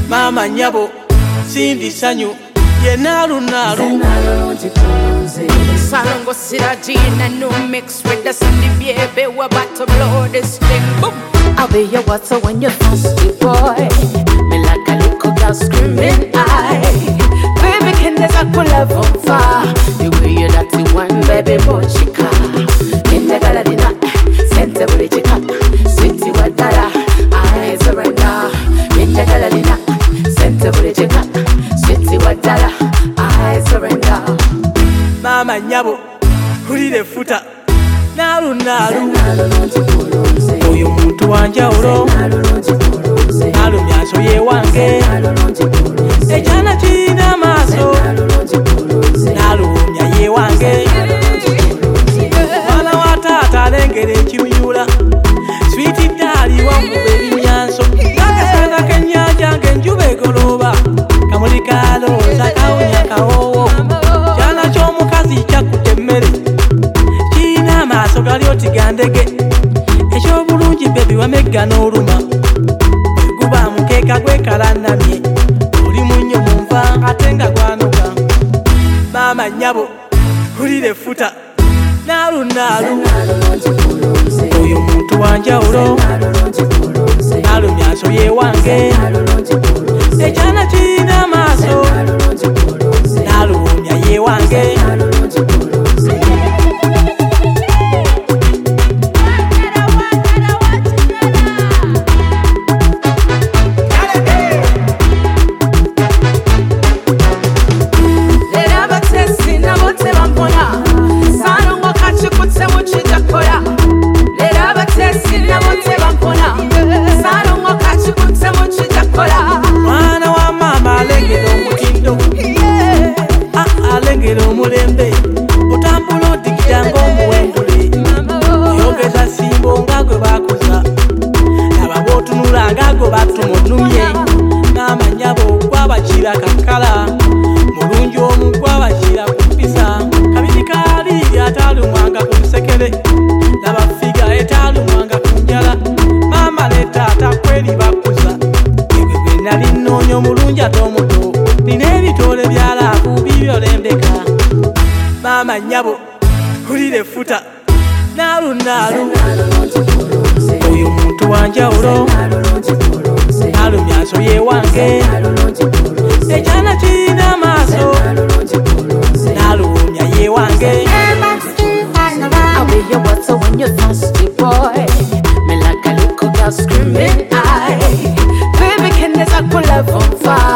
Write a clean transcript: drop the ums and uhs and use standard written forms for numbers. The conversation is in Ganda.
Mama nyabo Cindy sanyu ye nalu Salongo Sirajina no mix with the Cindy baby. We're about to blow this thing. Boom. I'll be your water when you're thirsty, boy. Me like a little girl screaming, aye. Baby, can there's a cool love on fire. The way you're that one, baby, boy, chica. In the galadina, sensible chica. City wadala, I surrender. In the galadina, sensible chica. City wadala, I surrender. Mama nyabo kulire futa nalu oyo muntu wanjawulo nalu myaso ye wange ejana china maso nalu mya ye wange mwana wa tata alengere ekimuyula switi dali wamube ebimyanso nakasanga kenyanja ngenjuba egoloba kamulikalo sakawunya kawowo jana ky'omukazi kyakutemmere kiina maaso gali oti gandege ekyobulungi bebi wamegga n'oluma guba mukeeka gwekalanamye oli munnyo munva ate nga gwanoga maama nnyabo kulire futa nalu oyo muntu wanjawulo nalu myaso ye wange ekyana kiina maaso nalu wumya ye wange mwana wa mama alengera omutindo alengera omulembe otambula odigida ng'omuwembule oyogeza simbo nga gwe bakoza naba bootunula nga gwe batumunumye n'amanyabo gwabakira kakala mulungi omu gwabakira ku mpisa kabiri kaali ataalumwanga ku lusekere nabafiga etaalumwanga ku njala maama ne taata kweri bakuza egwe nali nnoonya omulungi ate omuto nina ebitole byalaavu bibyolembeka maama nnyabo kulire futa nalu oyo muntu wanjawulo nalu myaso ye wange ekyana kiina maaso nalu wumya ye wange I'll be your water when you're thirsty, boy. Me like a little girl screaming, aye. Baby, can there's a cool love on fire.